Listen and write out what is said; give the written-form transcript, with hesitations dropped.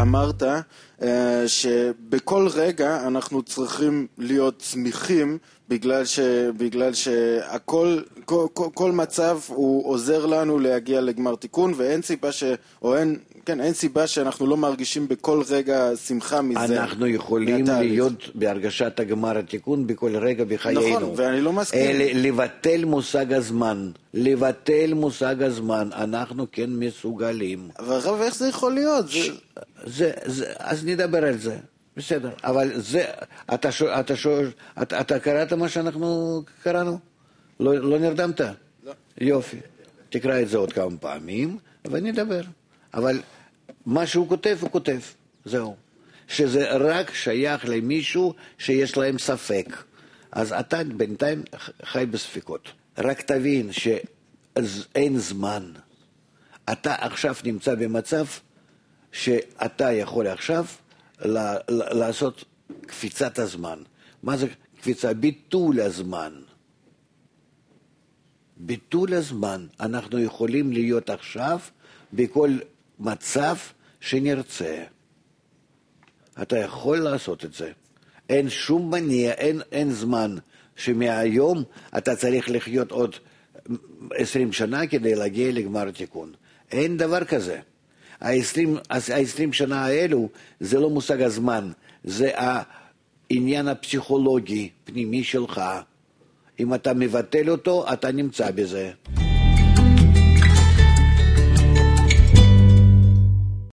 שאמרת שבכל רגע אנחנו צריכים להיות צמיחים בגלל שהכל, כל מצב הוא עוזר לנו להגיע לגמר תיקון, ואין סיבה אין סיבה שאנחנו לא מרגישים בכל רגע שמחה מזה. אנחנו יכולים להיות בהרגשת הגמר התיקון בכל רגע בחיינו. נכון, ואני לא מסכים. לבטל מושג הזמן. לבטל מושג הזמן. אנחנו כן מסוגלים. אבל רב, איך זה יכול להיות? אז נדבר על זה. בסדר. אבל זה, אתה קראת מה שאנחנו קראנו? לא נרדמת? לא. יופי. תקרא את זה עוד כמה פעמים, ונדבר. אבל מה שהוא כותב, הוא כותב. זהו. שזה רק שייך למישהו שיש להם ספק. אז אתה בינתיים חי בספקות. רק תבין שאין זמן. אתה עכשיו נמצא במצב שאתה יכול עכשיו לעשות קפיצת הזמן. מה זה קפיצה? ביטול הזמן. ביטול הזמן. אנחנו יכולים להיות עכשיו בכל מצב שנרצה. אתה יכול לעשות את זה. אין שום מניע, אין זמן שמהיום אתה צריך לחיות עוד 20 שנה כדי להגיע לגמר תיקון. אין דבר כזה. ה-20 שנה האלו זה לא מושג הזמן, זה העניין הפסיכולוגי פנימי שלך. אם אתה מבטל אותו, אתה נמצא בזה.